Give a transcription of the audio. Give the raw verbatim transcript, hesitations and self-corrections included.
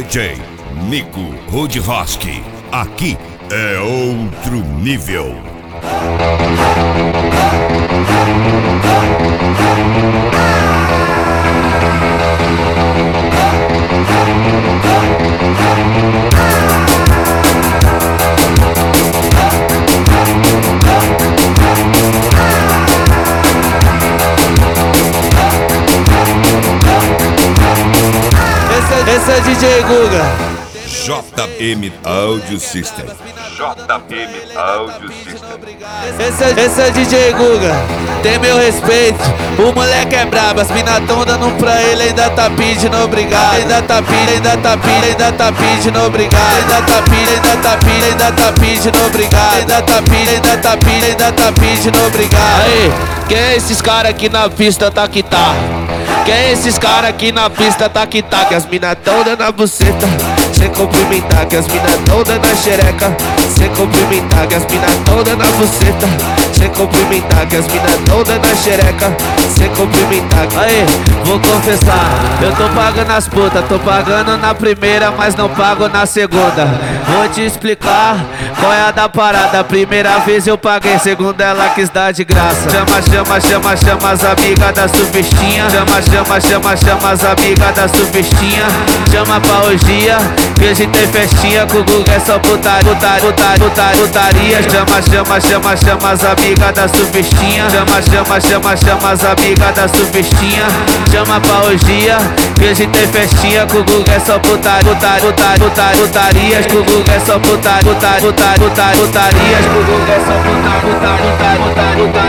J Nico Rudivosky. Aqui é outro nível. Esse é D J Guga. J M Audio System. J M Audio System. Esse é, esse é D J Guga, tem meu respeito. O moleque é brabo, as mina tão dando pra ele, ainda tá pedindo obrigado. Ainda tá pedindo, ainda tá pedindo, ainda tá pedindo obrigado. Ainda tá pedindo, ainda tá pedindo, ainda tá pedindo obrigado. Ainda tá pedindo, ainda tá pedindo, ainda tá pedindo obrigado. Aí, quem é esses cara aqui na pista, tá que tá? Quem é esses cara aqui na pista, tá que tá? Que as mina tão dando a buceta, sem cumprimentar. Que as mina tão dando a xereca, sem cumprimentar. Que as mina tão dando a buceta, sem cumprimentar. Que as mina tão dando a xereca, sem cumprimentar. Aí, vou confessar, eu tô pagando as putas. Tô pagando na primeira, mas não pago na segunda. Vou te explicar qual é a da parada. Primeira vez eu paguei, segunda ela quis dar de graça. Chama, chama, chama, chama as amigas da surfistinha. Chama, chama, chama, chama as amigas da surfistinha. Chama pra orgia, que a gente tem festinha. Com o Guga é só putaria, putaria, putaria, putaria, putaria. Chama, chama, chama, chama as amigas da surfistinha. Chama, chama, chama, chama as amigas da surfistinha. Chama pra orgia, que a gente tem festinha. Com o Guga é só putaria, putaria, putaria, putaria, putarias. Com o Guga é só putaria, putaria, putaria, putaria, putarias. Com o Guga é só putaria, putaria, putaria, putaria.